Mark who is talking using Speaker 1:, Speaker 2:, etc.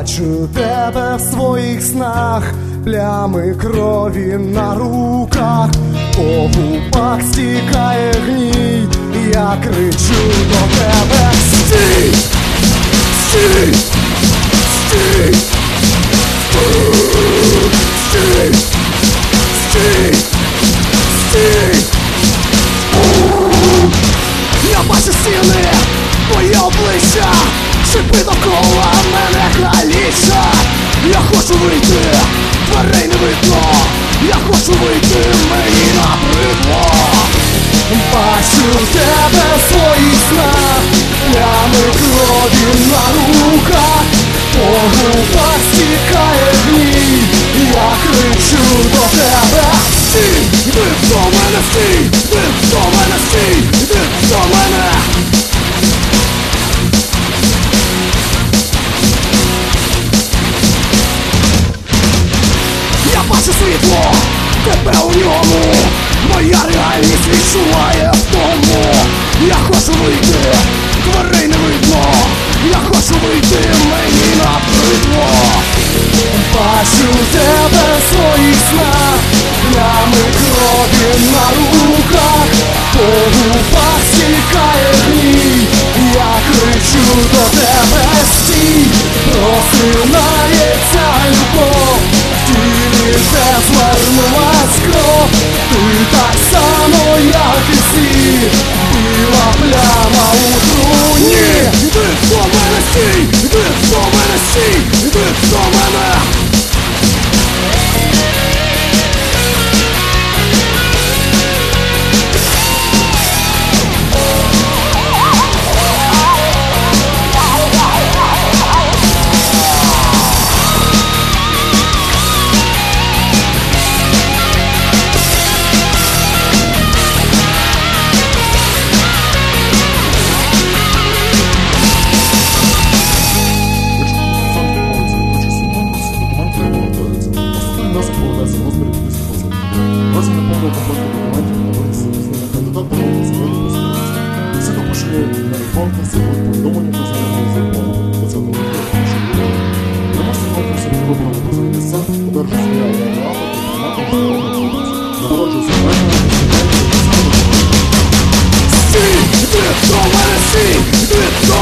Speaker 1: бачу тебе в своїх снах, плями крові на руках, по губах стікає гній, я кричу до тебе: стій! Стій! Стій! Стій! Стій! Стій! Я бачу стіни, твоє обличчя, шипи довкола мене калічать. Я хочу вийти, дверей не видно, я хочу вийти, мені набридло. Бачу тебе в своїх снах, плями крові на руках, по губах стікає гній, я кричу до тебе: стій! Іди до мене, стій! Іди до мене, стій! Іди до мене! Я бачу світло, тебе у ньому, моя реальність відчуває втому. Я хочу вийти, дверей не видно, я хочу вийти, мені набридло. Бачу тебе в своїх снах, плями крові на руках, по губах стікає гній, я кричу до тебе: стій! Просинається любов, в тілі де звернулась кров, ти так само, як і всі, біла пляма у труні. Іди до мене, стій! Іди до мене, стій! Іди до мене! Стій! Іди до мене, стій! Іди до